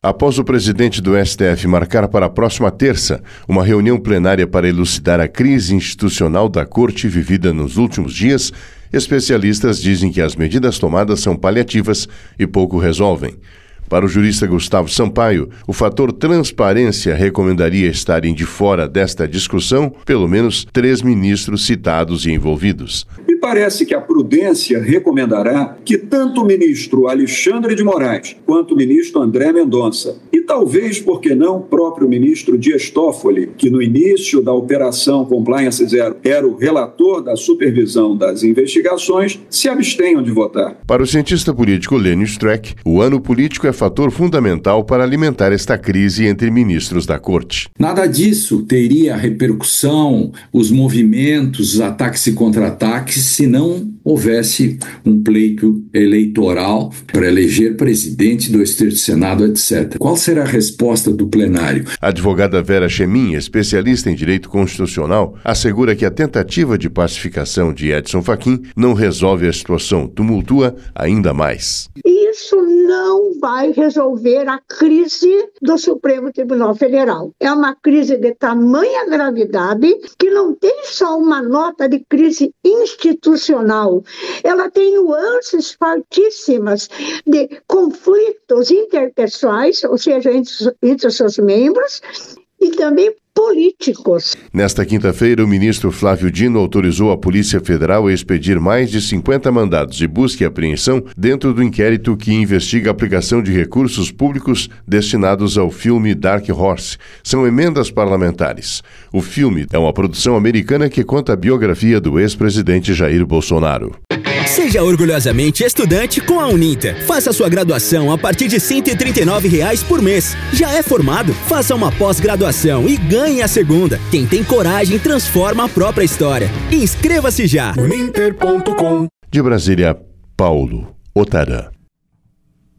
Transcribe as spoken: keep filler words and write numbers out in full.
Após o presidente do S T F marcar para a próxima terça uma reunião plenária para elucidar a crise institucional da Corte vivida nos últimos dias, especialistas dizem que as medidas tomadas são paliativas e pouco resolvem. Para o jurista Gustavo Sampaio, o fator transparência recomendaria estarem de fora desta discussão pelo menos três ministros citados e envolvidos. Me parece que a prudência recomendará que tanto o ministro Alexandre de Moraes quanto o ministro André Mendonça, e talvez, por que não, o próprio ministro Dias Toffoli, que no início da Operação Compliance Zero era o relator da supervisão das investigações, se abstenham de votar. Para o cientista político Lênio Streck, o ano político é fator fundamental para alimentar esta crise entre ministros da Corte. Nada disso teria repercussão, os movimentos, os ataques e contra-ataques, se não houvesse um pleito eleitoral para eleger presidente do Senado, etcétera. Qual será a resposta do plenário? A advogada Vera Chemin, especialista em direito constitucional, assegura que a tentativa de pacificação de Edson Fachin não resolve a situação, tumultua ainda mais. Isso não vai resolver a crise do Supremo Tribunal Federal. É uma crise de tamanha gravidade que não tem só uma nota de crise institucional. Ela tem nuances fortíssimas de conflitos interpessoais, ou seja, entre, entre os seus membros, e também políticos. Nesta quinta-feira, o ministro Flávio Dino autorizou a Polícia Federal a expedir mais de cinquenta mandados de busca e apreensão dentro do inquérito que investiga a aplicação de recursos públicos destinados ao filme Dark Horse. São emendas parlamentares. O filme é uma produção americana que conta a biografia do ex-presidente Jair Bolsonaro. Seja orgulhosamente estudante com a Uninter. Faça sua graduação a partir de cento e trinta e nove reais por mês. Já é formado? Faça uma pós-graduação e ganhe a segunda. Quem tem coragem transforma a própria história. Inscreva-se já. Uninter ponto com. De Brasília, Paulo Otarã.